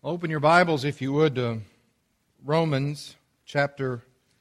Open your Bibles, if you would, to Romans chapter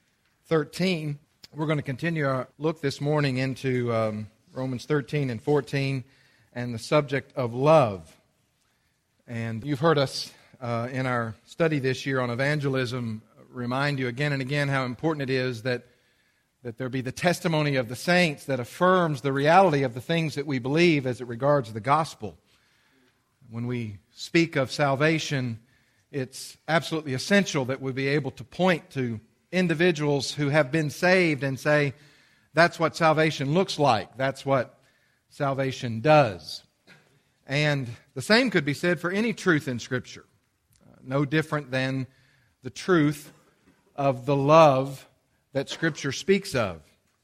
13. We're going to continue our look this morning into Romans 13 and 14 and the subject of love. And you've heard us in our study this year on evangelism remind you again and again how important it is that there be the testimony of the saints that affirms the reality of the things that we believe as it regards the gospel. When we speak of salvation, it's absolutely essential that we be able to point to individuals who have been saved and say, that's what salvation looks like. That's what salvation does. And the same could be said for any truth in Scripture. No different than the truth of the love that Scripture speaks of.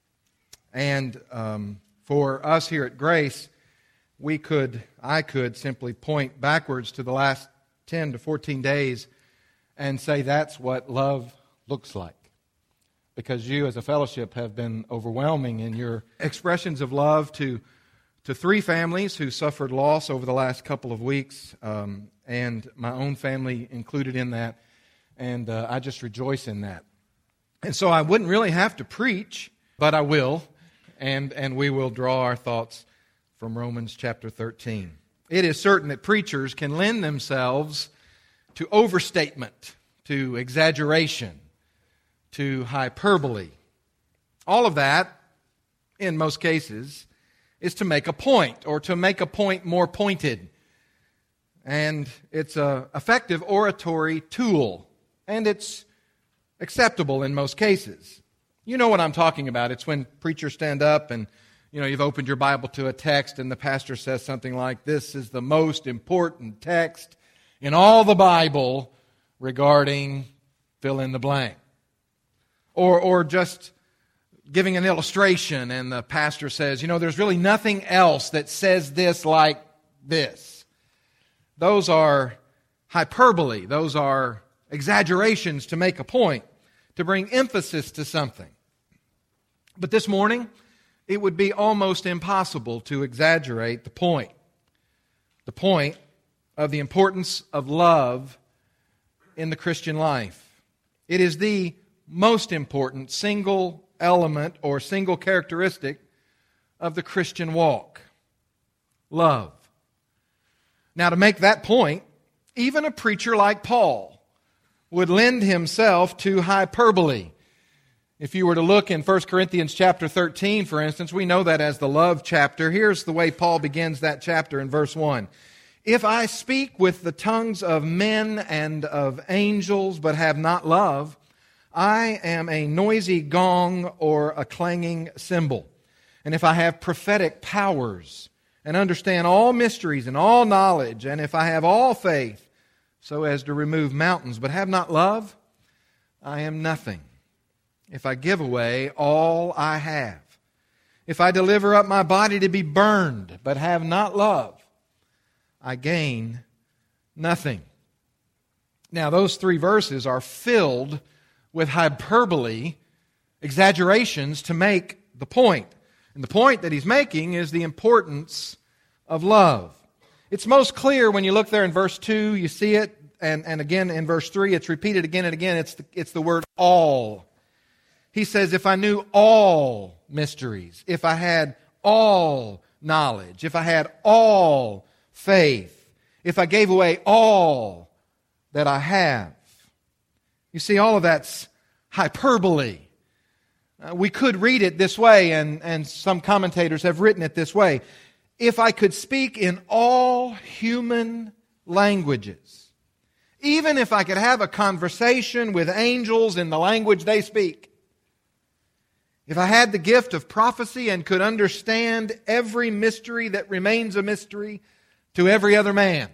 And for us here at Grace, I could simply point backwards to the last 10 to 14 days and say that's what love looks like. Because you as a fellowship have been overwhelming in your expressions of love to three families who suffered loss over the last couple of weeks, and my own family included in that. And I just rejoice in that. And so I wouldn't really have to preach, but I will, and we will draw our thoughts from Romans chapter 13. It is certain that preachers can lend themselves to overstatement, to exaggeration, to hyperbole. All of that, in most cases, is to make a point, or to make a point more pointed. And it's an effective oratory tool, and it's acceptable in most cases. You know what I'm talking about. It's when preachers stand up and you've opened your Bible to a text and the pastor says something like, this is the most important text in all the Bible regarding fill in the blank. Or just giving an illustration and the pastor says, there's really nothing else that says this like this. Those are hyperbole. Those are exaggerations to make a point, to bring emphasis to something. But this morning, it would be almost impossible to exaggerate the point of the importance of love in the Christian life. It is the most important single element or single characteristic of the Christian walk. Love. Now, to make that point, even a preacher like Paul would lend himself to hyperbole. If you were to look in 1 Corinthians chapter 13, for instance, we know that as the love chapter. Here's the way Paul begins that chapter in verse 1. If I speak with the tongues of men and of angels, but have not love, I am a noisy gong or a clanging cymbal. And if I have prophetic powers and understand all mysteries and all knowledge, and if I have all faith so as to remove mountains, but have not love, I am nothing. If I give away all I have, if I deliver up my body to be burned, but have not love, I gain nothing. Now, those three verses are filled with hyperbole, exaggerations to make the point. And the point that he's making is the importance of love. It's most clear when you look there in verse 2, you see it, and again in verse 3, it's repeated again and again. It's the word all. He says, if I knew all mysteries, if I had all knowledge, if I had all faith, if I gave away all that I have. You see, all of that's hyperbole. We could read it this way, and some commentators have written it this way. If I could speak in all human languages, even if I could have a conversation with angels in the language they speak, if I had the gift of prophecy and could understand every mystery that remains a mystery to every other man,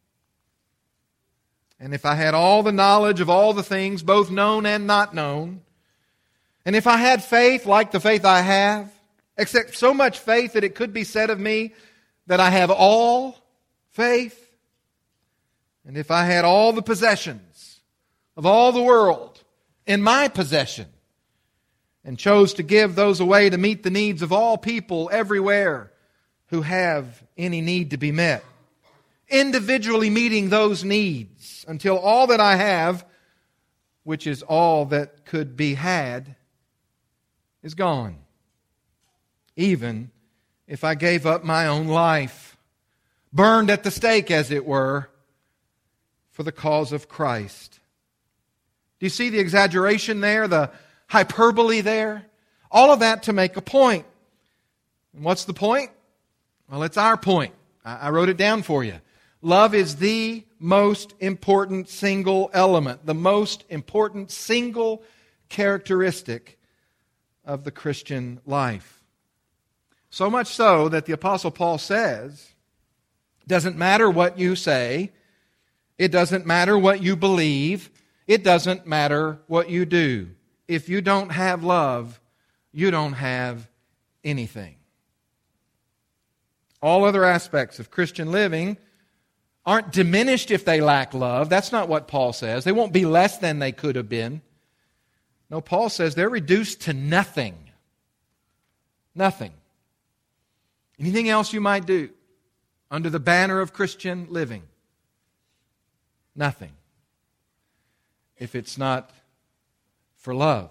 and if I had all the knowledge of all the things, both known and not known, and if I had faith like the faith I have, except so much faith that it could be said of me that I have all faith, and if I had all the possessions of all the world in my possession, and chose to give those away to meet the needs of all people everywhere who have any need to be met. individually meeting those needs until all that I have, which is all that could be had, is gone. Even if I gave up my own life, burned at the stake, as it were, for the cause of Christ. Do you see the exaggeration there, the hyperbole there? All of that to make a point. And what's the point? Well, it's our point. I wrote it down for you. Love is the most important single element, the most important single characteristic of the Christian life. So much so that the Apostle Paul says, it doesn't matter what you say, it doesn't matter what you believe, it doesn't matter what you do. If you don't have love, you don't have anything. All other aspects of Christian living aren't diminished if they lack love. That's not what Paul says. They won't be less than they could have been. No, Paul says they're reduced to nothing. Nothing. Anything else you might do under the banner of Christian living? Nothing. If it's not for love.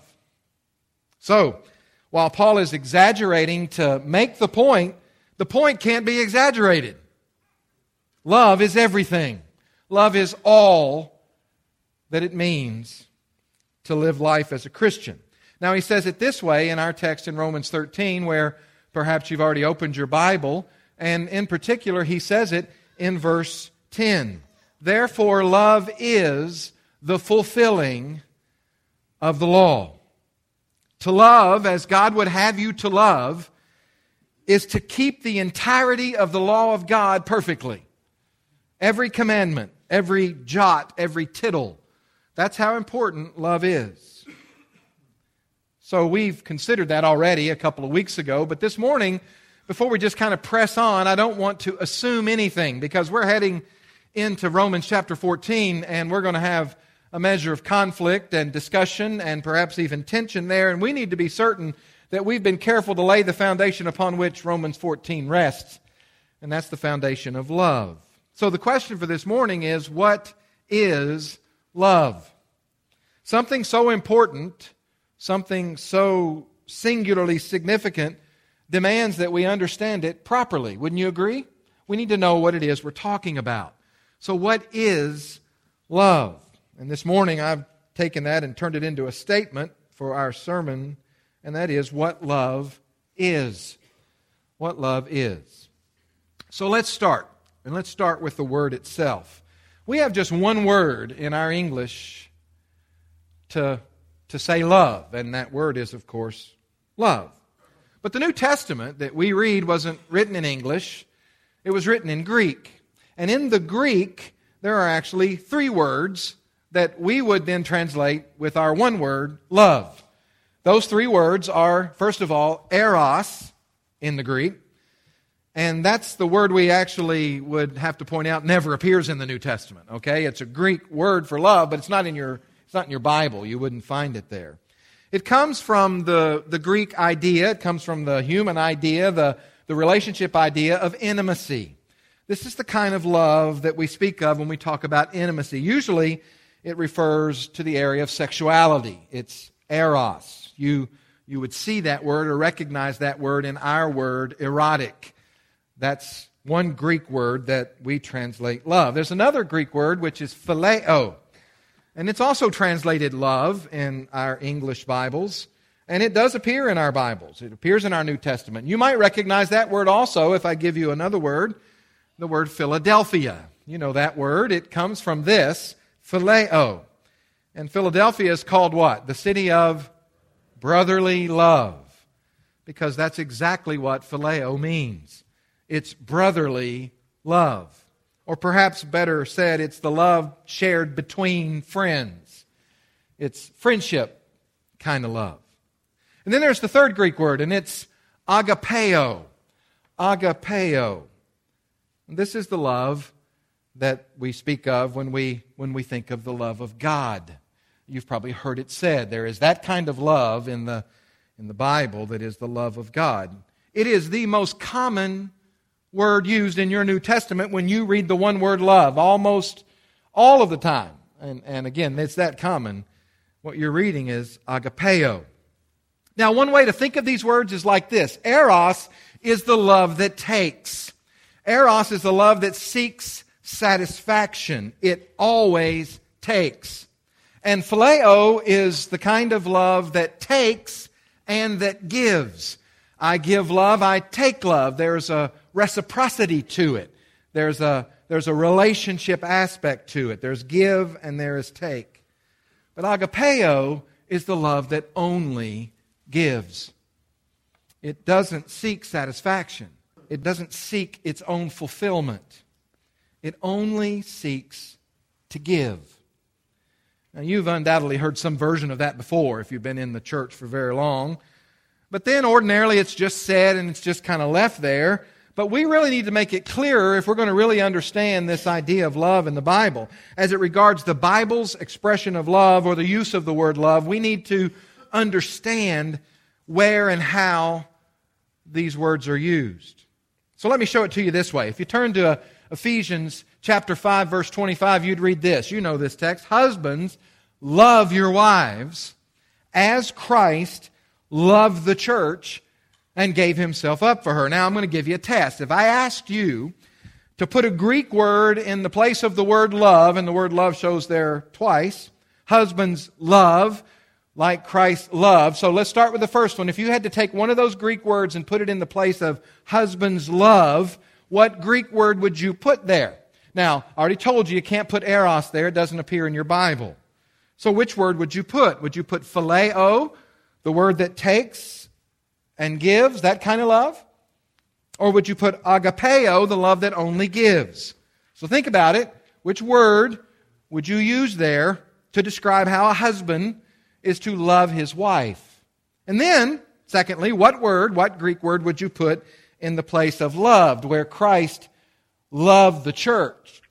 So, while Paul is exaggerating to make the point can't be exaggerated. Love is everything. Love is all that it means to live life as a Christian. Now, he says it this way in our text in Romans 13, where perhaps you've already opened your Bible, and in particular, he says it in verse 10. Therefore, love is the fulfilling of the law. To love as God would have you to love is to keep the entirety of the law of God perfectly. Every commandment, every jot, every tittle. That's how important love is. So we've considered that already a couple of weeks ago, but this morning, before we just kind of press on, I don't want to assume anything because we're heading into Romans chapter 14 and we're going to have a measure of conflict and discussion and perhaps even tension there, and we need to be certain that we've been careful to lay the foundation upon which Romans 14 rests, and that's the foundation of love. So the question for this morning is, what is love? Something so important, something so singularly significant demands that we understand it properly. Wouldn't you agree? We need to know what it is we're talking about. So what is love? And this morning I've taken that and turned it into a statement for our sermon, and that is what love is. What love is. So let's start. And let's start with the word itself. We have just one word in our English to say love, and that word is, of course, love. But the New Testament that we read wasn't written in English. It was written in Greek. And in the Greek, there are actually three words that we would then translate with our one word, love. Those three words are, first of all, eros in the Greek. And that's the word we actually would have to point out never appears in the New Testament. Okay? It's a Greek word for love, but it's not in your Bible. You wouldn't find it there. It comes from the Greek idea. It comes from the human idea, the relationship idea of intimacy. This is the kind of love that we speak of when we talk about intimacy. Usually, it refers to the area of sexuality. It's eros. You would see that word or recognize that word in our word, erotic. That's one Greek word that we translate love. There's another Greek word which is phileo. And it's also translated love in our English Bibles. And it does appear in our Bibles. It appears in our New Testament. You might recognize that word also if I give you another word, the word Philadelphia. You know that word. It comes from this, phileo. And Philadelphia is called what? The city of brotherly love. Because that's exactly what phileo means. It's brotherly love. Or perhaps better said, it's the love shared between friends. It's friendship kind of love. And then there's the third Greek word, and it's agapeo. Agapeo. And this is the love that we speak of when we think of the love of God. You've probably heard it said. There is that kind of love in the Bible that is the love of God. It is the most common word used in your New Testament when you read the one word love, almost all of the time. And again, it's that common. What you're reading is agapeo. Now, one way to think of these words is like this. Eros is the love that takes. Eros is the love that seeks satisfaction. It always takes. And phileo is the kind of love that takes and that gives. I give love, I take love. There's a reciprocity to it. There's a relationship aspect to it. There's give and there is take. But agapeo is the love that only gives. It doesn't seek satisfaction. It doesn't seek its own fulfillment. It only seeks to give. Now, you've undoubtedly heard some version of that before if you've been in the church for very long. But then ordinarily it's just said and it's just kind of left there. But we really need to make it clearer if we're going to really understand this idea of love in the Bible. As it regards the Bible's expression of love or the use of the word love, we need to understand where and how these words are used. So let me show it to you this way. If you turn to Ephesians chapter 5, verse 25, you'd read this. You know this text. Husbands, love your wives as Christ loved the church and gave himself up for her. Now, I'm going to give you a test. If I asked you to put a Greek word in the place of the word love, and the word love shows there twice, husbands love like Christ loved. So let's start with the first one. If you had to take one of those Greek words and put it in the place of husbands love, what Greek word would you put there? Now, I already told you can't put eros there. It doesn't appear in your Bible. So which word would you put? Would you put phileo, the word that takes and gives, that kind of love? Or would you put agapeo, the love that only gives? So think about it. Which word would you use there to describe how a husband is to love his wife? And then, secondly, what Greek word would you put in the place of loved, where Christ loved the church?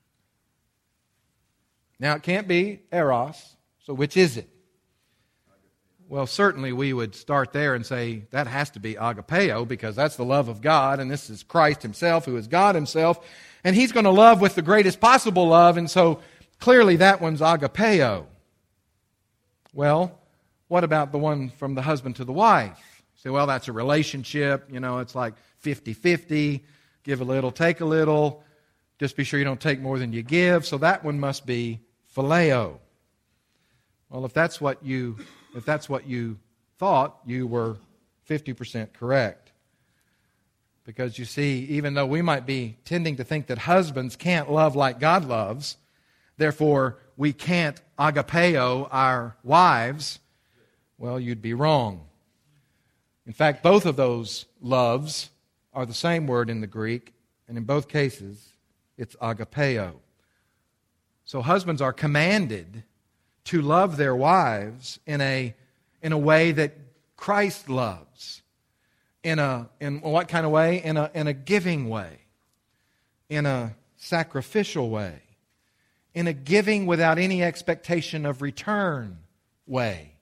Now, it can't be eros, so which is it? Well, certainly we would start there and say that has to be agapeo, because that's the love of God, and this is Christ himself, who is God himself, and he's going to love with the greatest possible love, and so clearly that one's agapeo. Well, what about the one from the husband to the wife? You say, well, that's a relationship, it's like 50-50, give a little, take a little, just be sure you don't take more than you give, so that one must be phileo. Well, if that's what you thought, you were 50% correct. Because you see, even though we might be tending to think that husbands can't love like God loves, therefore we can't agapeo our wives, well, you'd be wrong. In fact, both of those loves are the same word in the Greek, and in both cases, it's agapeo. So husbands are commanded to love their wives in a way that Christ loves. In what kind of way? In a giving way. In a sacrificial way. In a giving without any expectation of return way.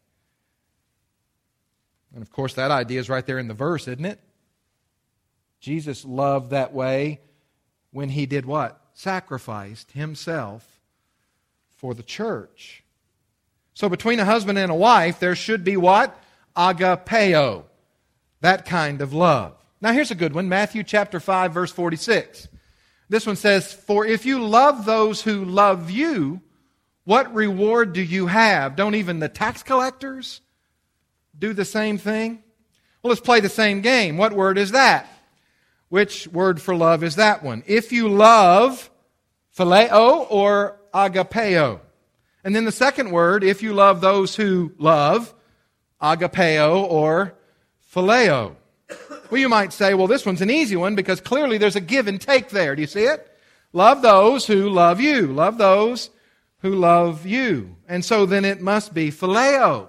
And of course that idea is right there in the verse, isn't it? Jesus loved that way when he did what? Sacrificed himself for the church. So between a husband and a wife, there should be what? Agapeo. That kind of love. Now here's a good one. Matthew chapter 5, verse 46. This one says, "For if you love those who love you, what reward do you have? Don't even the tax collectors do the same thing?" Well, let's play the same game. What word is that? Which word for love is that one? If you love, phileo or agapeo? And then the second word, if you love those who love, agapeo or phileo. Well, you might say, well, this one's an easy one because clearly there's a give and take there. Do you see it? Love those who love you. Love those who love you. And so then it must be phileo.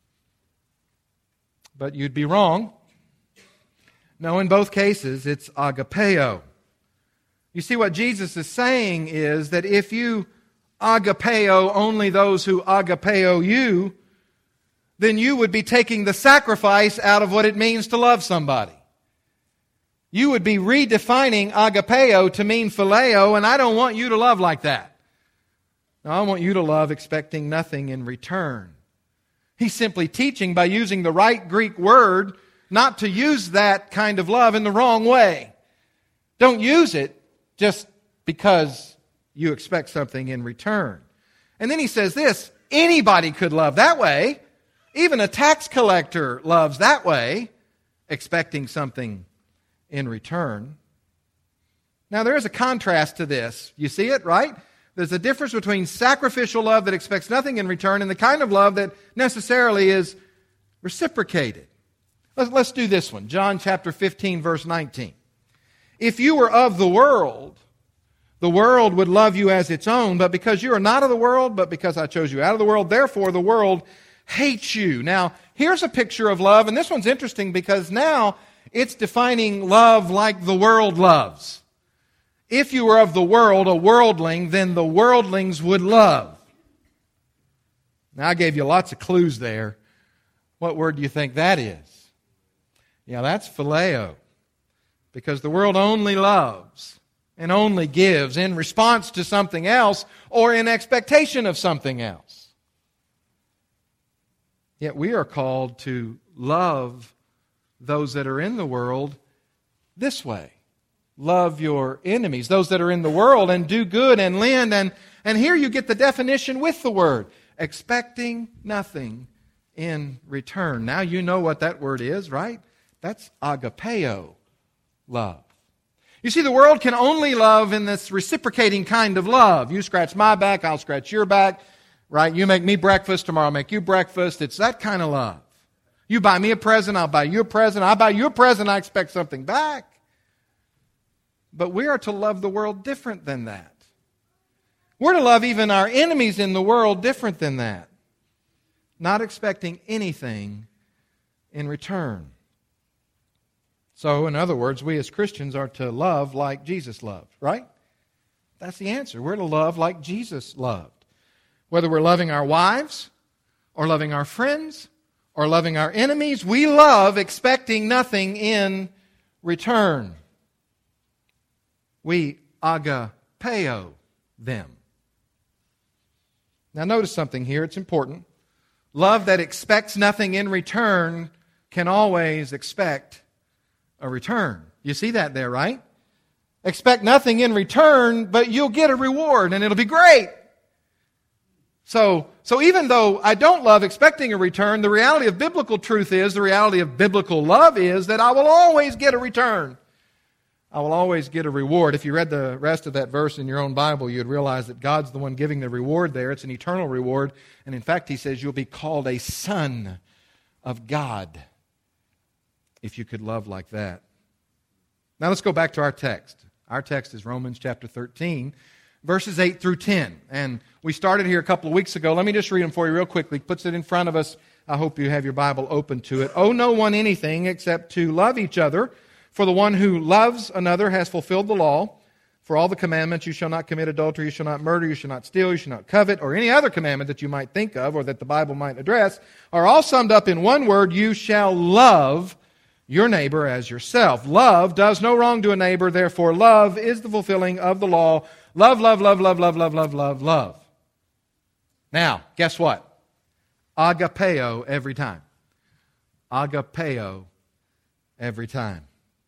But you'd be wrong. No, in both cases, it's agapeo. You see, what Jesus is saying is that if you agapeo only those who agapeo you, then you would be taking the sacrifice out of what it means to love somebody. you would be redefining agapeo to mean phileo, and I don't want you to love like that. No, I want you to love expecting nothing in return. He's simply teaching by using the right Greek word not to use that kind of love in the wrong way. Don't use it just because you expect something in return. And then he says this, anybody could love that way. Even a tax collector loves that way, expecting something in return. Now there is a contrast to this. You see it, right? There's a difference between sacrificial love that expects nothing in return and the kind of love that necessarily is reciprocated. Let's do this one. John chapter 15, verse 19. If you were of the world would love you as its own, but because you are not of the world, but because I chose you out of the world, therefore the world hates you. Now, here's a picture of love, and this one's interesting because now it's defining love like the world loves. If you were of the world, a worldling, then the worldlings would love. Now, I gave you lots of clues there. What word do you think that is? Yeah, that's phileo. Because the world only loves and only gives in response to something else or in expectation of something else. Yet we are called to love those that are in the world this way. Love your enemies, those that are in the world, and do good and lend. And here you get the definition with the word, expecting nothing in return. Now you know what that word is, right? That's agapeo love. You see, the world can only love in this reciprocating kind of love. You scratch my back, I'll scratch your back, right? You make me breakfast, tomorrow I'll make you breakfast. It's that kind of love. You buy me a present, I'll buy you a present. I buy you a present, I expect something back. But we are to love the world different than that. We're to love even our enemies in the world different than that. Not expecting anything in return. So, in other words, we as Christians are to love like Jesus loved, right? That's the answer. We're to love like Jesus loved. Whether we're loving our wives, or loving our friends, or loving our enemies, we love expecting nothing in return. We agapeo them. Now notice something here, it's important. Love that expects nothing in return can always expect a return. You see that there, right? Expect nothing in return, but you'll get a reward and it'll be great. So even though I don't love expecting a return, the reality of biblical truth is, the reality of biblical love is that I will always get a return. I will always get a reward. If you read the rest of that verse in your own Bible, you'd realize that God's the one giving the reward there. It's an eternal reward. And in fact, He says you'll be called a son of God if you could love like that. Now let's go back to our text. Our text is Romans chapter 13, verses 8 through 10. And we started here a couple of weeks ago. Let me just read them for you real quickly. Puts it in front of us. I hope you have your Bible open to it. Owe no one anything except to love each other. For the one who loves another has fulfilled the law. For all the commandments, you shall not commit adultery, you shall not murder, you shall not steal, you shall not covet, or any other commandment that you might think of or that the Bible might address, are all summed up in one word: you shall love your neighbor as yourself. Love does no wrong to a neighbor, therefore love is the fulfilling of the law. Love, love, love, love, love, love, love, love, love. Now, guess what? Agapeo every time. Agapeo every time.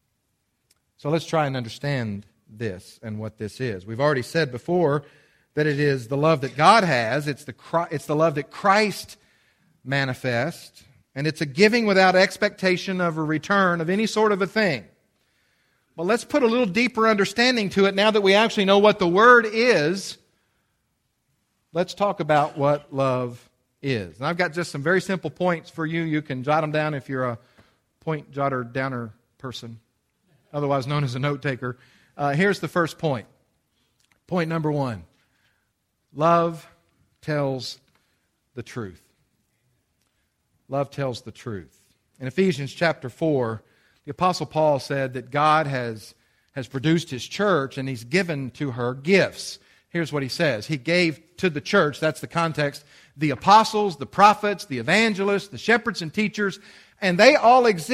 So let's try and understand this and what this is. We've already said before that it is the love that God has. It's the love that Christ manifests. And it's a giving without expectation of a return of any sort of a thing. Well, let's put a little deeper understanding to it now that we actually know what the word is. Let's talk about what love is. And I've got just some very simple points for you. You can jot them down if you're a point jotter downer person, otherwise known as a note taker. Here's the first point. Point number 1. Love tells the truth. Love tells the truth. In Ephesians chapter 4, the Apostle Paul said that God has produced His church and He's given to her gifts. Here's what he says. He gave to the church, that's the context, the apostles, the prophets, the evangelists, the shepherds and teachers, and they all exist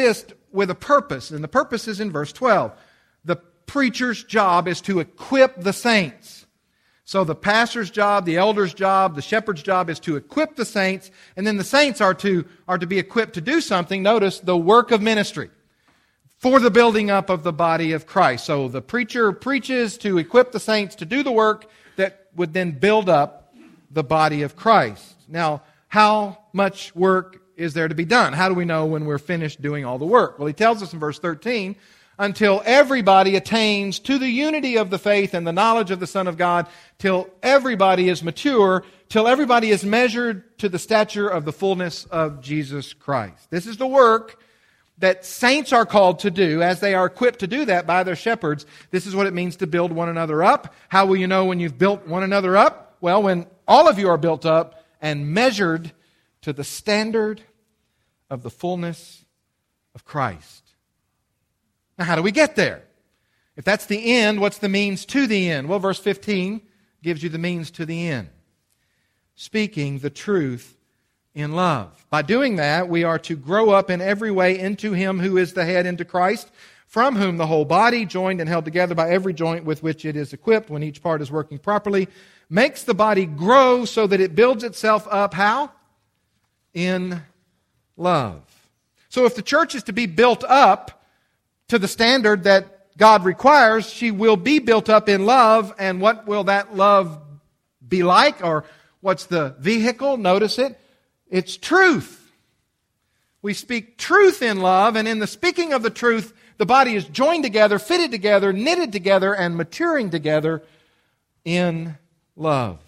with a purpose, and the purpose is in verse 12. The preacher's job is to equip the saints. So the pastor's job, the elder's job, the shepherd's job is to equip the saints, and then the saints are to be equipped to do something. Notice the work of ministry for the building up of the body of Christ. So the preacher preaches to equip the saints to do the work that would then build up the body of Christ. Now, how much work is there to be done? How do we know when we're finished doing all the work? Well, he tells us in verse 13, until everybody attains to the unity of the faith and the knowledge of the Son of God, till everybody is mature, till everybody is measured to the stature of the fullness of Jesus Christ. This is the work that saints are called to do as they are equipped to do that by their shepherds. This is what it means to build one another up. How will you know when you've built one another up? Well, when all of you are built up and measured to the standard of the fullness of Christ. Now, how do we get there? If that's the end, what's the means to the end? Well, verse 15 gives you the means to the end. Speaking the truth in love. By doing that, we are to grow up in every way into Him who is the head, into Christ, from whom the whole body, joined and held together by every joint with which it is equipped, when each part is working properly, makes the body grow so that it builds itself up. How? In love. So if the church is to be built up to the standard that God requires, she will be built up in love. And what will that love be like? Or what's the vehicle? Notice it. It's truth. We speak truth in love, and in the speaking of the truth, the body is joined together, fitted together, knitted together, and maturing together in love.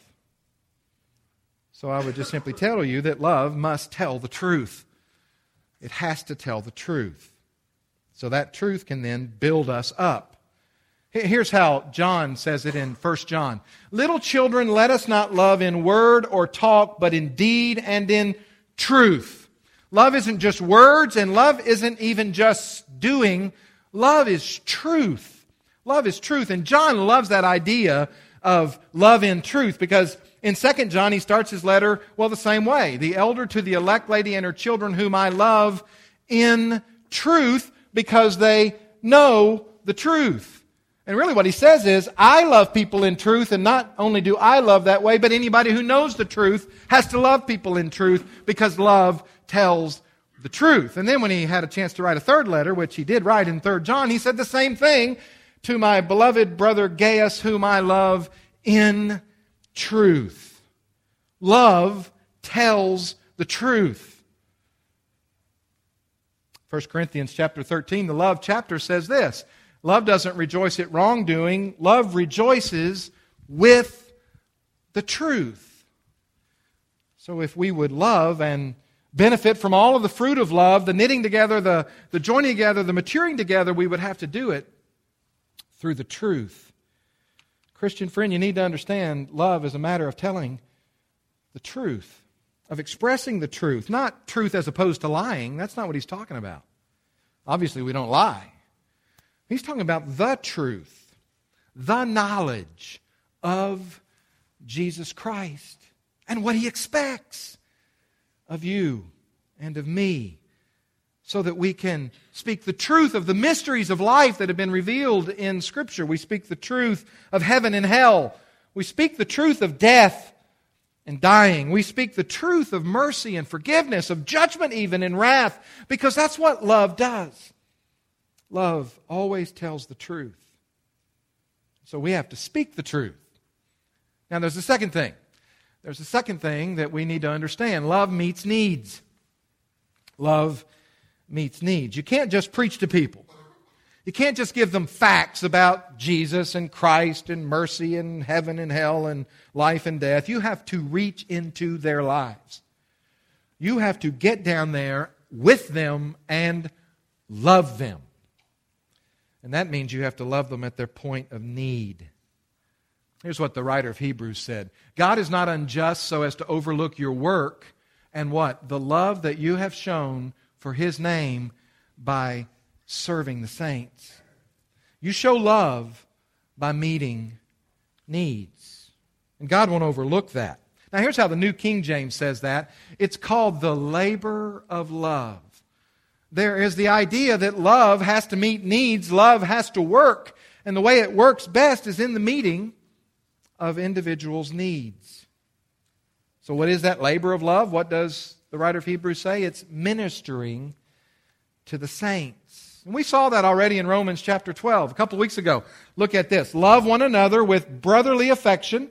So I would just simply tell you that love must tell the truth. It has to tell the truth. So that truth can then build us up. Here's how John says it in 1 John. Little children, let us not love in word or talk, but in deed and in truth. Love isn't just words, and love isn't even just doing. Love is truth. Love is truth. And John loves that idea of love in truth, because in 2 John he starts his letter, well, the same way. The elder to the elect lady and her children whom I love in truth, because they know the truth. And really what he says is, I love people in truth, and not only do I love that way, but anybody who knows the truth has to love people in truth, because love tells the truth. And then when he had a chance to write a third letter, which he did write in 3 John, he said the same thing to my beloved brother Gaius, whom I love in truth. Love tells the truth. 1 Corinthians chapter 13, the love chapter, says this. Love doesn't rejoice at wrongdoing. Love rejoices with the truth. So if we would love and benefit from all of the fruit of love, the knitting together, the joining together, the maturing together, we would have to do it through the truth. Christian friend, you need to understand love is a matter of telling the truth, of expressing the truth, not truth as opposed to lying. That's not what he's talking about. Obviously, we don't lie. He's talking about the truth, the knowledge of Jesus Christ and what He expects of you and of me, so that we can speak the truth of the mysteries of life that have been revealed in Scripture. We speak the truth of heaven and hell. We speak the truth of death and dying. We speak the truth of mercy and forgiveness, of judgment even and wrath, because that's what love does. Love always tells the truth. So we have to speak the truth. Now there's a second thing. There's a second thing that we need to understand. Love meets needs. Love meets needs. You can't just preach to people. You can't just give them facts about Jesus and Christ and mercy and heaven and hell and life and death. You have to reach into their lives. You have to get down there with them and love them. And that means you have to love them at their point of need. Here's what the writer of Hebrews said. God is not unjust so as to overlook your work and what? The love that you have shown for His name by serving the saints. You show love by meeting needs. And God won't overlook that. Now here's how the New King James says that. It's called the labor of love. there is the idea that love has to meet needs, love has to work, and the way it works best is in the meeting of individuals' needs. So what is that labor of love? What does the writer of Hebrews say? It's ministering to the saints. And we saw that already in Romans chapter 12 a couple of weeks ago. Look at this. Love one another with brotherly affection.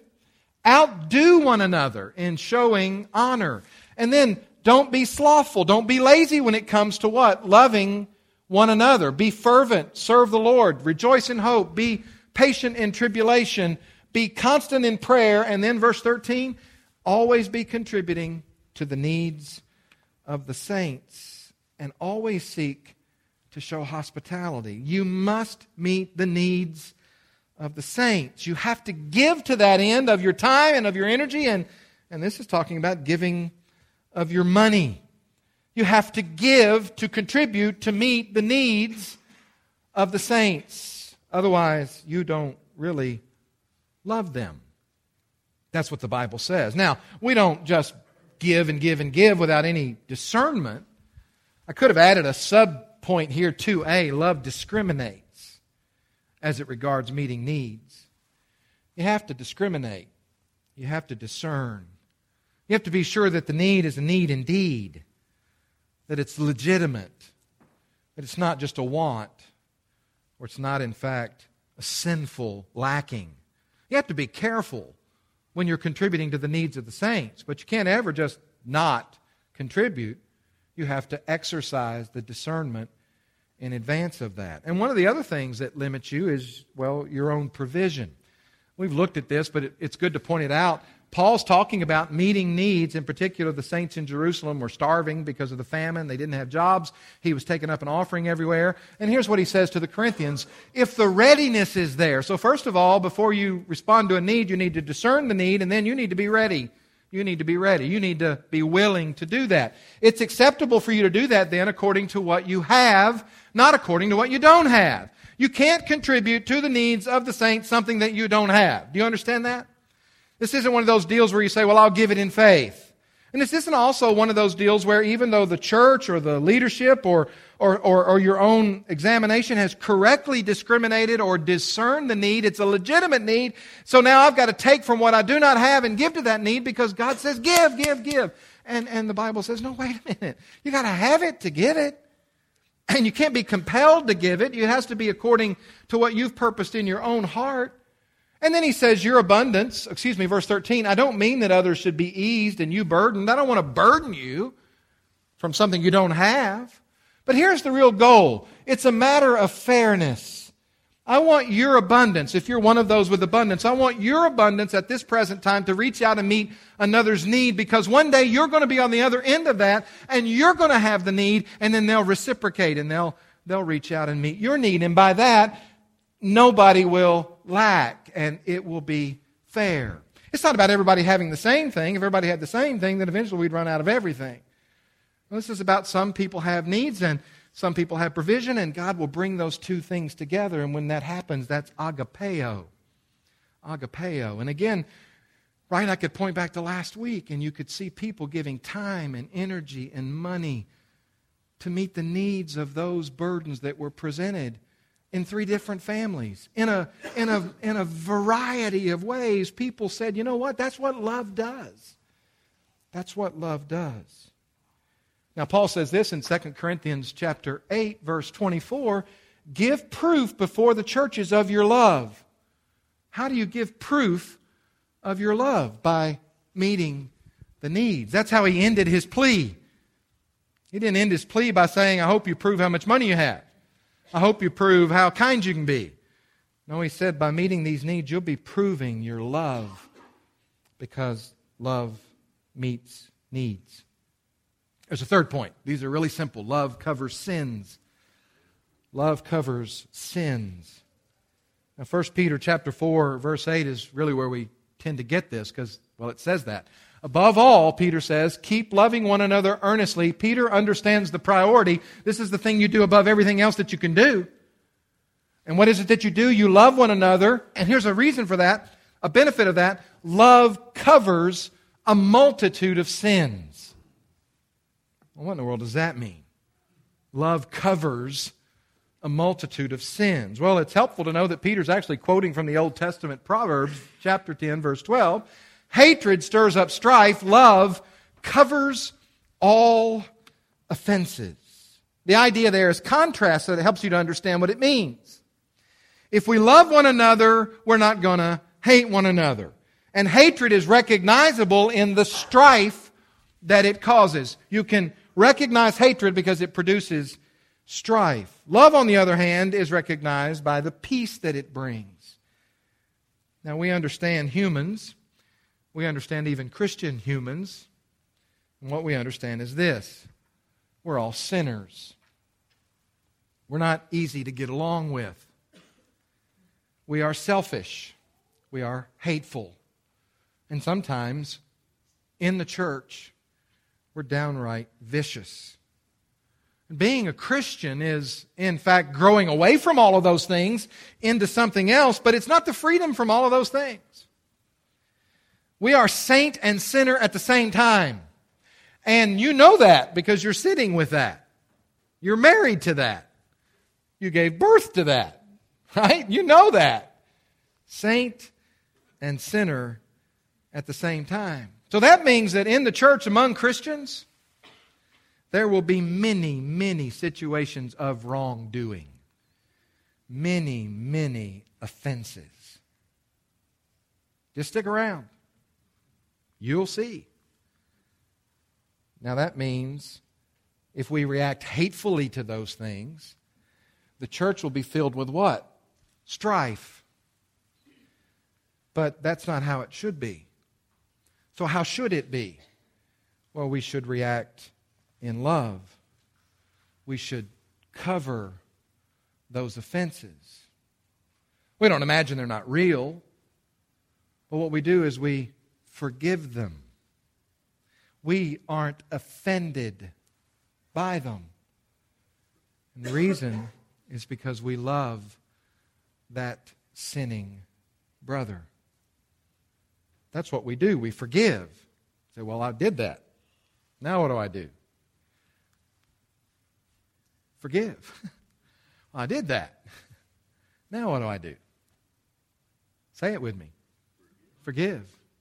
Outdo one another in showing honor. And then don't be slothful. Don't be lazy when it comes to what? Loving one another. Be fervent. Serve the Lord. Rejoice in hope. Be patient in tribulation. Be constant in prayer. And then verse 13, always be contributing to the needs of the saints. And always seek to show hospitality. You must meet the needs of the saints. You have to give to that end of your time and of your energy. And this is talking about giving of your money. You have to give to contribute to meet the needs of the saints. Otherwise, you don't really love them. That's what the Bible says. Now, we don't just give and give and give without any discernment. I could have added a sub-point here, 2a. Love discriminates as it regards meeting needs. You have to discriminate. You have to discern. You have to be sure that the need is a need indeed, that it's legitimate, that it's not just a want, or it's not, in fact, a sinful lacking. You have to be careful when you're contributing to the needs of the saints, but you can't ever just not contribute. You have to exercise the discernment in advance of that. And one of the other things that limits you is, well, your own provision. We've looked at this, but it's good to point it out. Paul's talking about meeting needs. In particular, the saints in Jerusalem were starving because of the famine. They didn't have jobs. He was taking up an offering everywhere. And here's what he says to the Corinthians. If the readiness is there, so first of all, before you respond to a need, you need to discern the need, and then you need to be ready. You need to be ready. You need to be willing to do that. It's acceptable for you to do that then according to what you have, not according to what you don't have. You can't contribute to the needs of the saints something that you don't have. Do you understand that? This isn't one of those deals where you say, well, I'll give it in faith. And this isn't also one of those deals where even though the church or the leadership or your own examination has correctly discriminated or discerned the need, it's a legitimate need, so now I've got to take from what I do not have and give to that need because God says, give. And the Bible says, no, wait a minute. You got to have it to give it. And you can't be compelled to give it. It has to be according to what you've purposed in your own heart. And then he says, your abundance, verse 13, I don't mean that others should be eased and you burdened. I don't want to burden you from something you don't have. But here's the real goal. It's a matter of fairness. I want your abundance, if you're one of those with abundance, I want your abundance at this present time to reach out and meet another's need because one day you're going to be on the other end of that and you're going to have the need and then they'll reciprocate and they'll reach out and meet your need. And by that, nobody will lack, and it will be fair. It's not about everybody having the same thing. If everybody had the same thing, then eventually we'd run out of everything. Well, this is about some people have needs and some people have provision, and God will bring those two things together, and when that happens, that's agapeo. Agapeo. And again, right, I could point back to last week, and you could see people giving time and energy and money to meet the needs of those burdens that were presented in 3 different families. In a variety of ways, people said, you know what? That's what love does. That's what love does. Now, Paul says this in 2 Corinthians chapter 8, verse 24, give proof before the churches of your love. How do you give proof of your love? By meeting the needs. That's how he ended his plea. He didn't end his plea by saying, I hope you prove how much money you have. I hope you prove how kind you can be. No, he said, by meeting these needs, you'll be proving your love because love meets needs. There's a third point. These are really simple. Love covers sins. Love covers sins. Now, 1 Peter chapter 4, verse 8 is really where we tend to get this because, well, it says that. Above all, Peter says, keep loving one another earnestly. Peter understands the priority. This is the thing you do above everything else that you can do. And what is it that you do? You love one another. And here's a reason for that, a benefit of that. Love covers a multitude of sins. Well, what in the world does that mean? Love covers a multitude of sins. Well, it's helpful to know that Peter's actually quoting from the Old Testament Proverbs, chapter 10, verse 12. Hatred stirs up strife. Love covers all offenses. The idea there is contrast, so it helps you to understand what it means. If we love one another, we're not going to hate one another. And hatred is recognizable in the strife that it causes. You can recognize hatred because it produces strife. Love, on the other hand, is recognized by the peace that it brings. Now, we understand humans. We understand even Christian humans. And what we understand is this: we're all sinners. We're not easy to get along with. We are selfish. We are hateful. And sometimes, in the church, we're downright vicious. Being a Christian is, in fact, growing away from all of those things into something else, but it's not the freedom from all of those things. We are saint and sinner at the same time. And you know that because you're sitting with that. You're married to that. You gave birth to that. Right? You know that. Saint and sinner at the same time. So that means that in the church among Christians, there will be many, many situations of wrongdoing. Many, many offenses. Just stick around. You'll see. Now that means if we react hatefully to those things, the church will be filled with what? Strife. But that's not how it should be. So how should it be? Well, we should react in love. We should cover those offenses. We don't imagine they're not real. But what we do is we forgive them. We aren't offended by them. And the reason is because we love that sinning brother. That's what we do. We forgive. Say, well, I did that. Now what do I do? Forgive. Well, I did that. Now what do I do? Say it with me. Forgive.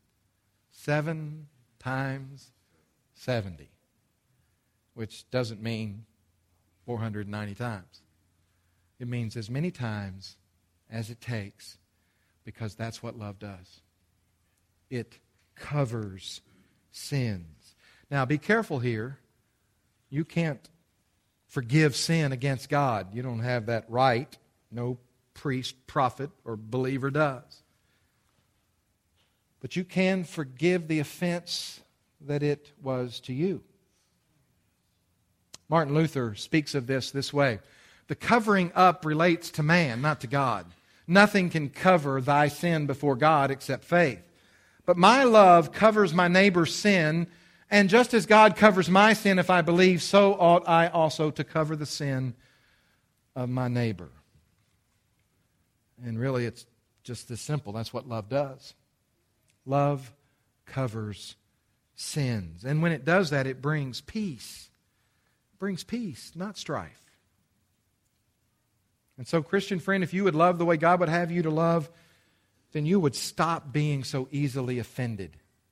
7 times 70. Which doesn't mean 490 times. It means as many times as it takes, because that's what love does. It covers sins. Now, be careful here. You can't forgive sin against God. You don't have that right. No priest, prophet, or believer does. But you can forgive the offense that it was to you. Martin Luther speaks of this way. The covering up relates to man, not to God. Nothing can cover thy sin before God except faith. But my love covers my neighbor's sin, and just as God covers my sin if I believe, so ought I also to cover the sin of my neighbor. And really, it's just this simple. That's what love does. Love covers sins. And when it does that, it brings peace. It brings peace, not strife. And so, Christian friend, if you would love the way God would have you to love, then you would stop being so easily offended.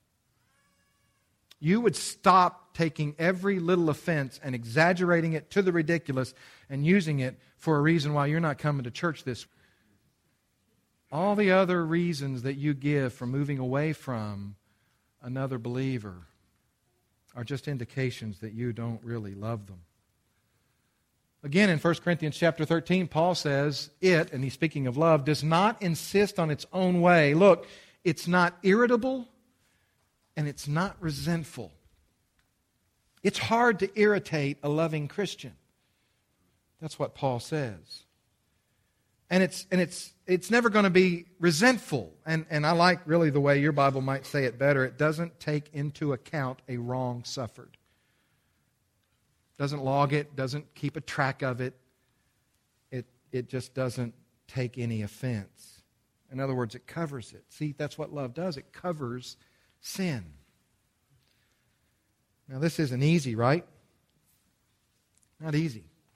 You would stop taking every little offense and exaggerating it to the ridiculous and using it for a reason why you're not coming to church this week. All the other reasons that you give for moving away from another believer are just indications that you don't really love them. Again, in 1 Corinthians chapter 13, Paul says, it, and he's speaking of love, does not insist on its own way. Look, it's not irritable and it's not resentful. It's hard to irritate a loving Christian. That's what Paul says. And it's never going to be resentful. And I like really the way your Bible might say it better. It doesn't take into account a wrong suffered. Doesn't log it, doesn't keep a track of it. It just doesn't take any offense. In other words, it covers it. See, that's what love does. It covers sin. Now, this isn't easy, right? Not easy.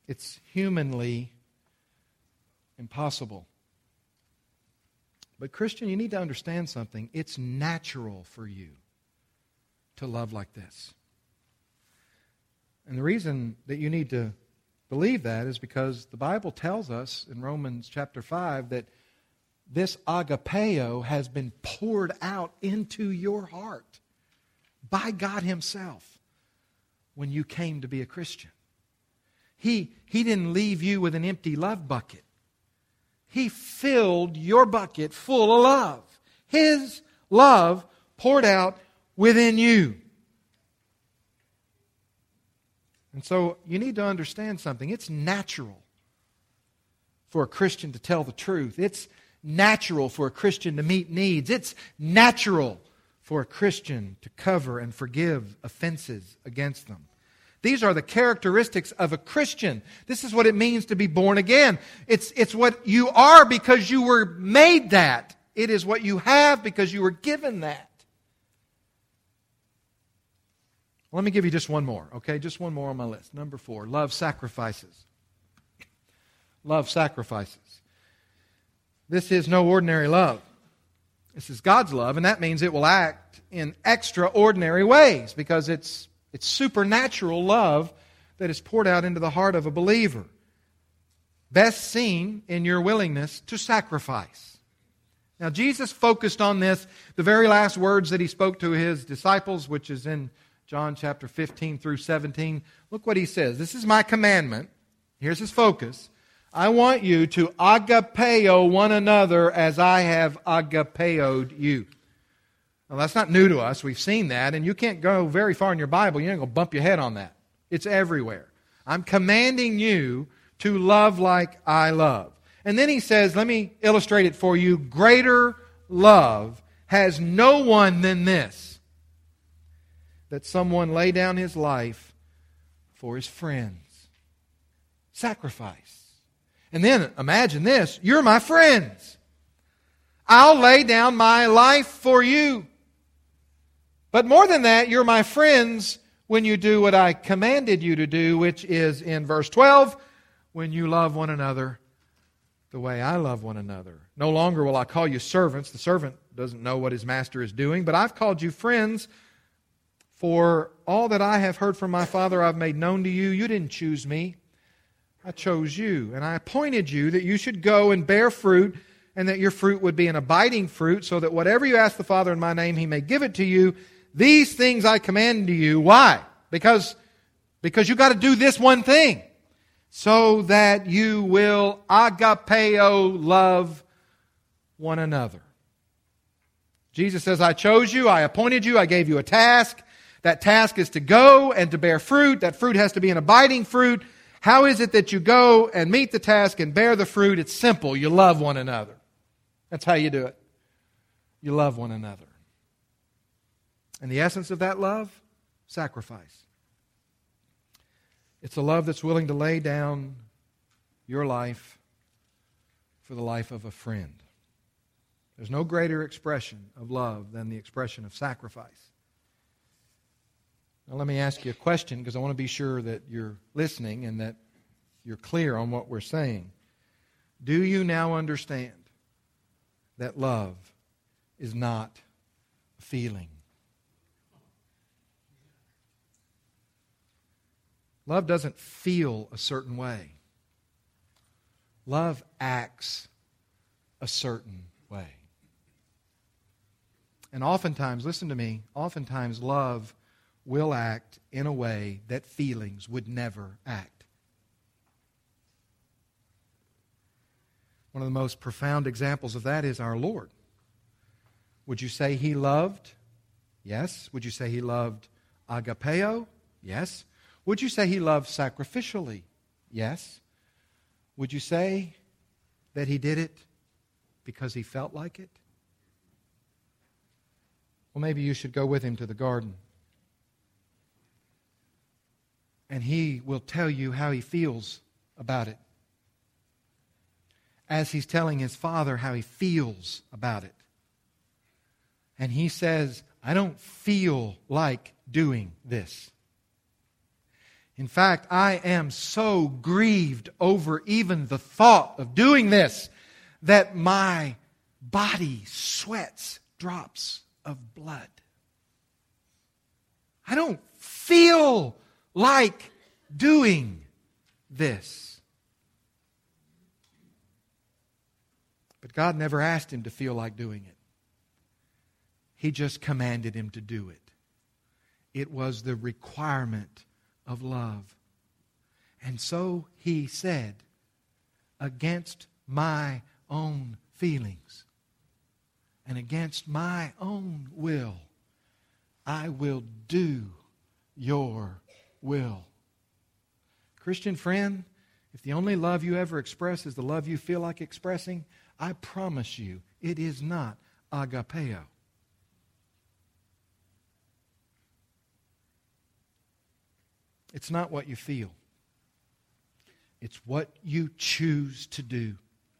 It's humanly impossible. But Christian, you need to understand something. It's natural for you to love like this. And the reason that you need to believe that is because the Bible tells us in Romans chapter 5 that this agapeo has been poured out into your heart by God Himself when you came to be a Christian. He didn't leave you with an empty love bucket. He filled your bucket full of love. His love poured out within you. And so you need to understand something. It's natural for a Christian to tell the truth. It's natural for a Christian to meet needs. It's natural for a Christian to cover and forgive offenses against them. These are the characteristics of a Christian. This is what it means to be born again. It's what you are because you were made that. It is what you have because you were given that. Let me give you just one more, okay? Just one more on my list. Number 4, love sacrifices. Love sacrifices. This is no ordinary love. This is God's love, and that means it will act in extraordinary ways because it's supernatural love that is poured out into the heart of a believer. Best seen in your willingness to sacrifice. Now, Jesus focused on this, the very last words that He spoke to His disciples, which is in John chapter 15 through 17. Look what He says. This is my commandment. Here's His focus. I want you to agapeo one another as I have agapeoed you. Now, that's not new to us. We've seen that, and you can't go very far in your Bible. You're not going to bump your head on that. It's everywhere. I'm commanding you to love like I love. And then He says, let me illustrate it for you. Greater love has no one than this, that someone lay down his life for his friends. Sacrifice. And then imagine this. You're my friends. I'll lay down my life for you. But more than that, you're my friends when you do what I commanded you to do, which is in verse 12, when you love one another the way I love one another. No longer will I call you servants. The servant doesn't know what his master is doing, but I've called you friends, for all that I have heard from my Father I've made known to you. You didn't choose me. I chose you, and I appointed you that you should go and bear fruit, and that your fruit would be an abiding fruit, so that whatever you ask the Father in my name, He may give it to you. These things I command to you. Why? Because you got to do this one thing, so that you will agapeo love one another. Jesus says, I chose you, I appointed you, I gave you a task. That task is to go and to bear fruit. That fruit has to be an abiding fruit. How is it that you go and meet the task and bear the fruit? It's simple. You love one another. That's how you do it. You love one another. And the essence of that love? Sacrifice. It's a love that's willing to lay down your life for the life of a friend. There's no greater expression of love than the expression of sacrifice. Now let me ask you a question, because I want to be sure that you're listening and that you're clear on what we're saying. Do you now understand that love is not a feeling? Love doesn't feel a certain way. Love acts a certain way. And oftentimes, listen to me, oftentimes love will act in a way that feelings would never act. One of the most profound examples of that is our Lord. Would you say He loved? Yes. Would you say He loved agapeo? Yes. Would you say He loved sacrificially? Yes. Would you say that He did it because He felt like it? Well, maybe you should go with Him to the garden. And He will tell you how He feels about it, as He's telling His Father how He feels about it. And He says, I don't feel like doing this. In fact, I am so grieved over even the thought of doing this that my body sweats drops of blood. I don't feel like doing this. But God never asked him to feel like doing it. He just commanded him to do it. It was the requirement of love. And so he said, against my own feelings and against my own will, I will do your will. Christian friend, if the only love you ever express is the love you feel like expressing, I promise you, it is not agapeo. It's not what you feel. It's what you choose to do.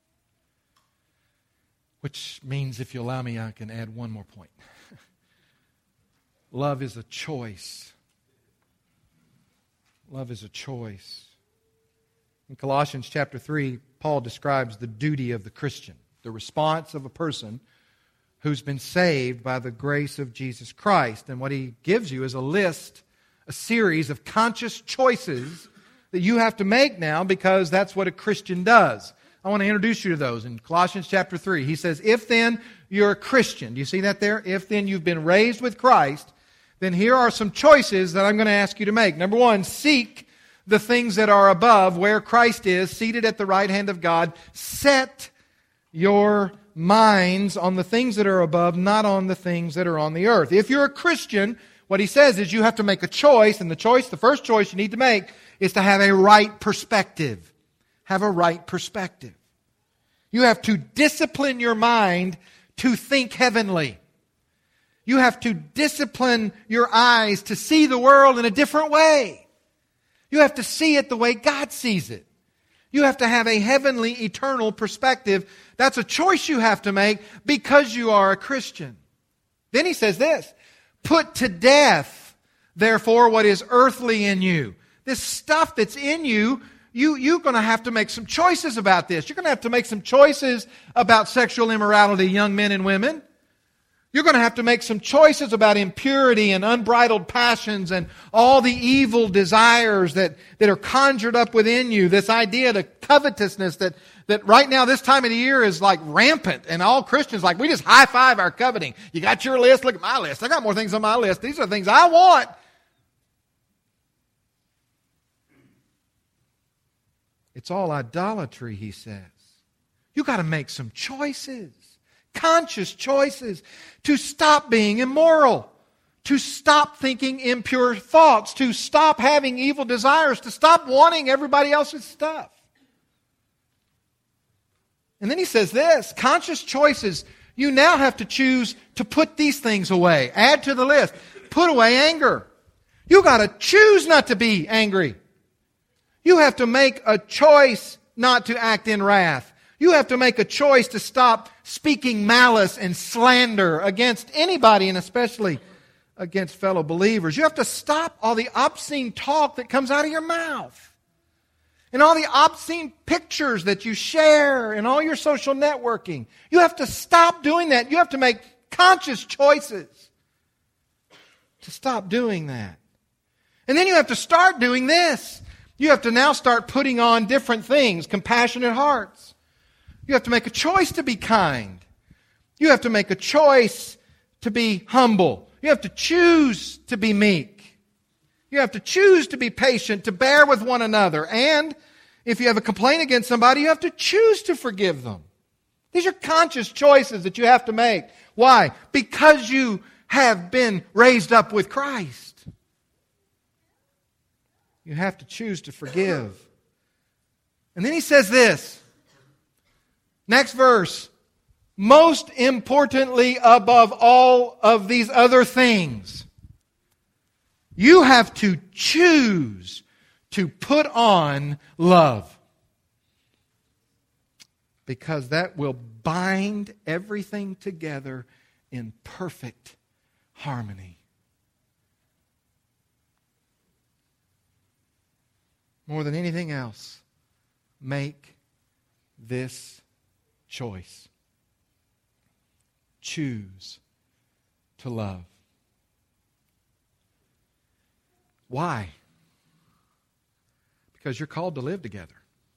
Which means, if you allow me, I can add one more point. Love is a choice. Love is a choice. In Colossians chapter 3, Paul describes the duty of the Christian, the response of a person who's been saved by the grace of Jesus Christ. And what he gives you is a list, a series of conscious choices that you have to make now, because that's what a Christian does. I want to introduce you to those. In Colossians chapter 3, he says, if then you're a Christian, do you see that there? If then you've been raised with Christ, then here are some choices that I'm going to ask you to make. Number one, seek the things that are above, where Christ is, seated at the right hand of God. Set your minds on the things that are above, not on the things that are on the earth. If you're a Christian, what he says is you have to make a choice, and the first choice you need to make is to have a right perspective. Have a right perspective. You have to discipline your mind to think heavenly. You have to discipline your eyes to see the world in a different way. You have to see it the way God sees it. You have to have a heavenly, eternal perspective. That's a choice you have to make because you are a Christian. Then he says this, put to death, therefore, what is earthly in you. This stuff that's in you, you're going to have to make some choices about this. You're going to have to make some choices about sexual immorality, young men and women. You're going to have to make some choices about impurity and unbridled passions and all the evil desires that are conjured up within you. This idea of covetousness that right now, this time of the year, is like rampant. And all Christians, we just high-five our coveting. You got your list? Look at my list. I got more things on my list. These are the things I want. It's all idolatry, he says. You got to make some choices. Conscious choices to stop being immoral, to stop thinking impure thoughts, to stop having evil desires, to stop wanting everybody else's stuff. And then he says this, conscious choices, you now have to choose to put these things away. Add to the list. Put away anger. You got to choose not to be angry. You have to make a choice not to act in wrath. You have to make a choice to stop speaking malice and slander against anybody, and especially against fellow believers. You have to stop all the obscene talk that comes out of your mouth, and all the obscene pictures that you share and all your social networking. You have to stop doing that. You have to make conscious choices to stop doing that. And then you have to start doing this. You have to now start putting on different things, compassionate hearts. You have to make a choice to be kind. You have to make a choice to be humble. You have to choose to be meek. You have to choose to be patient, to bear with one another. And if you have a complaint against somebody, you have to choose to forgive them. These are conscious choices that you have to make. Why? Because you have been raised up with Christ. You have to choose to forgive. And then he says this. Next verse. Most importantly, above all of these other things, you have to choose to put on love. Because that will bind everything together in perfect harmony. more than anything else, make this choice. Choose to love. Why? Because you're called to live together.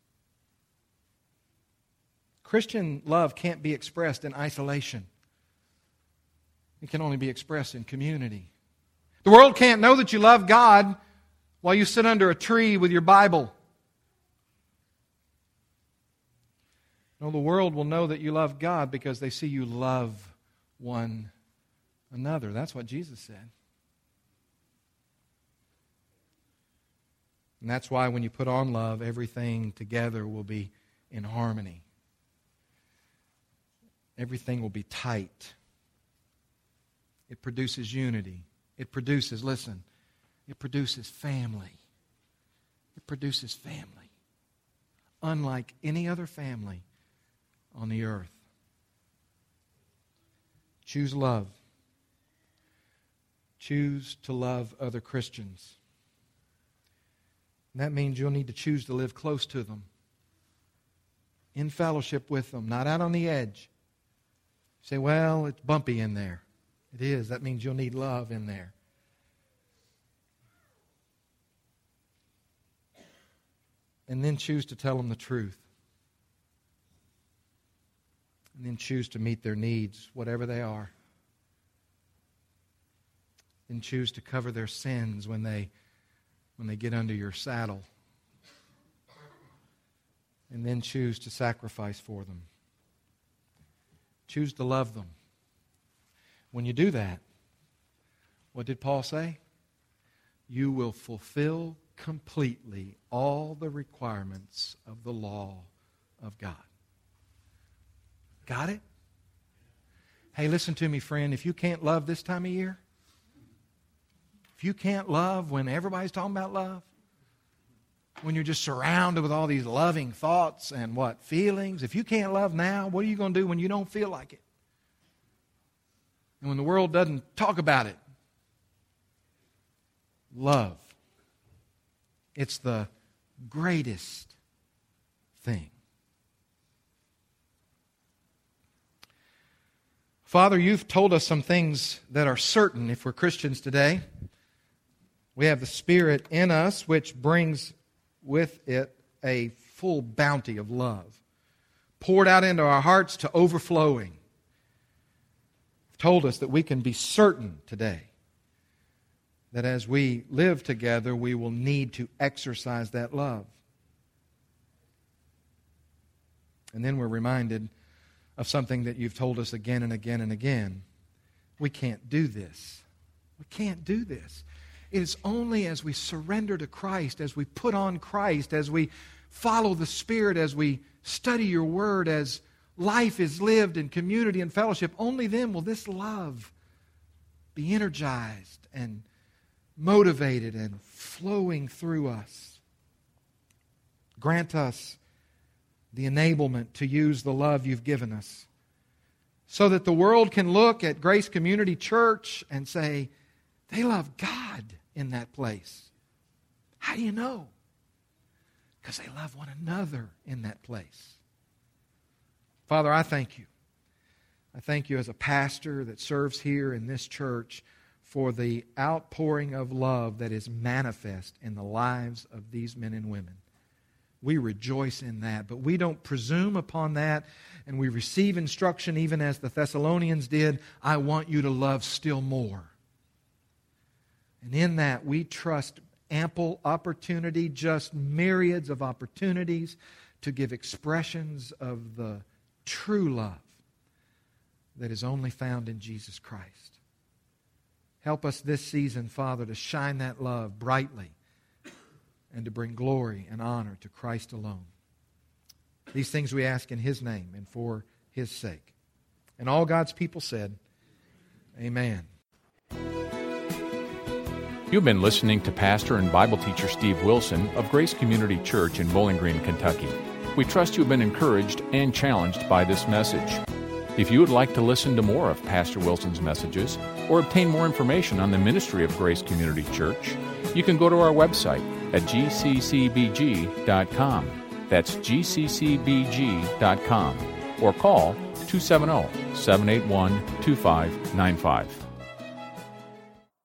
Christian love can't be expressed in isolation. It can only be expressed in community. The world can't know that you love God while you sit under a tree with your Bible. No, the world will know that you love God because they see you love one another. That's what Jesus said. And that's why when you put on love, everything together will be in harmony. Everything will be tight. It produces unity. It produces, listen, it produces family. It produces family. Unlike any other family on the earth. Choose love. Choose to love other Christians. And that means you'll need to choose to live close to them. In fellowship with them, not out on the edge. You say, well, it's bumpy in there. It is. That means you'll need love in there. And then choose to tell them the truth. And then choose to meet their needs, whatever they are. Then choose to cover their sins when they get under your saddle. And then choose to sacrifice for them. Choose to love them. When you do that, what did Paul say? You will fulfill completely all the requirements of the law of God. Got it? Hey, listen to me, friend. If you can't love this time of year, if you can't love when everybody's talking about love, when you're just surrounded with all these loving thoughts and feelings, if you can't love now, what are you going to do when you don't feel like it? And when the world doesn't talk about it? Love. It's the greatest thing. Father, you've told us some things that are certain if we're Christians today. We have the Spirit in us, which brings with it a full bounty of love, poured out into our hearts to overflowing. You've told us that we can be certain today that as we live together, we will need to exercise that love. And then we're reminded of something that you've told us again and again and again. We can't do this. We can't do this. It is only as we surrender to Christ, as we put on Christ, as we follow the Spirit, as we study your Word, as life is lived in community and fellowship, only then will this love be energized and motivated and flowing through us. Grant us the enablement to use the love you've given us so that the world can look at Grace Community Church and say, they love God in that place. How do you know? Because they love one another in that place. Father, I thank you. I thank you as a pastor that serves here in this church for the outpouring of love that is manifest in the lives of these men and women. We rejoice in that, but we don't presume upon that, and we receive instruction even as the Thessalonians did. I want you to love still more. And in that, we trust ample opportunity, just myriads of opportunities to give expressions of the true love that is only found in Jesus Christ. Help us this season, Father, to shine that love brightly and to bring glory and honor to Christ alone. These things we ask in His name and for His sake. And all God's people said, Amen. You've been listening to Pastor and Bible teacher Steve Wilson of Grace Community Church in Bowling Green, Kentucky. We trust you've been encouraged and challenged by this message. If you would like to listen to more of Pastor Wilson's messages or obtain more information on the ministry of Grace Community Church, you can go to our website, at gccbg.com. That's gccbg.com. Or call 270-781-2595.